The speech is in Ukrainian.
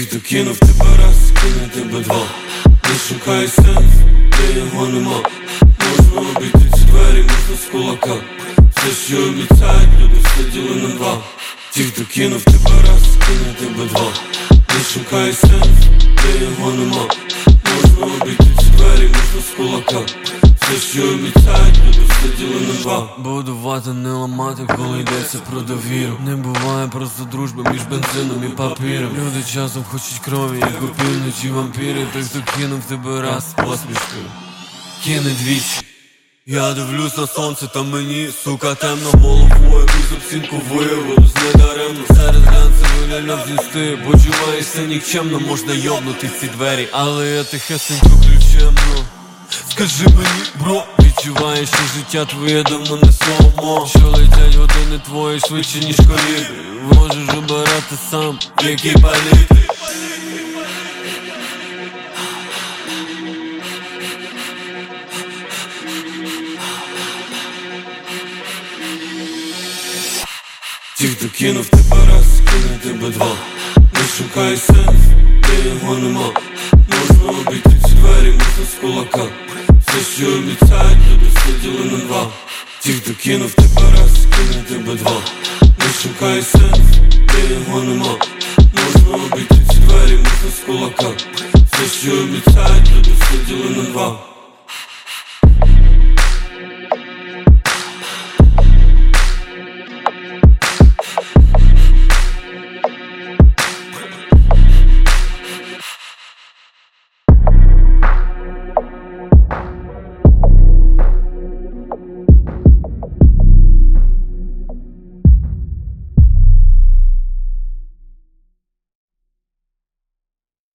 хто кинув тебе раз, кине тебе два. Не шукай сенс, де його нема. Можна обійти ці двері, можна з кулака. Все, що обіцяють, люди, все діло на два. Ті, хто кинув тебе раз, кине тебе два. Не шукай сенс, де його нема. Можна обійти ці двері, можна з кулака. Все, що обіцяють, люди, все діло на два. Будувати, не ламати, коли йдеться про довіру. Не буває просто дружба між бензином і папіром. Люди часом хочуть крові, як у півночі вампіри. Той, хто кинув тебе раз з посмішкою, кине двічі. Я дивлюсь на сонце, та мені, сука, темно головою. Без обцінку виявилось недаремно. Серед глянцевої ляльок почуваєшся нікчемно. Можна йобнути ці двері, але я тихесенько ключем, ну. Скажи мені, бро, відчуваєш, що життя твоє давно не слоумо. Що летять години твої швидше, ніж колібри. Можеш обирати сам, який палітри. Ті, хто кинув тебе раз, кине тебе два. Не шукай сенс, де його нема. Можна обійти ці двері, можна з кулака. Все, що обіцяють, люди, все діло на два. Ті, хто кинув тебе раз, кине тебе два. Не шукай сенс, де його нема. Можна обійти ці двері, можна з кулака. Все, що обіцяють, люди, все діло на два.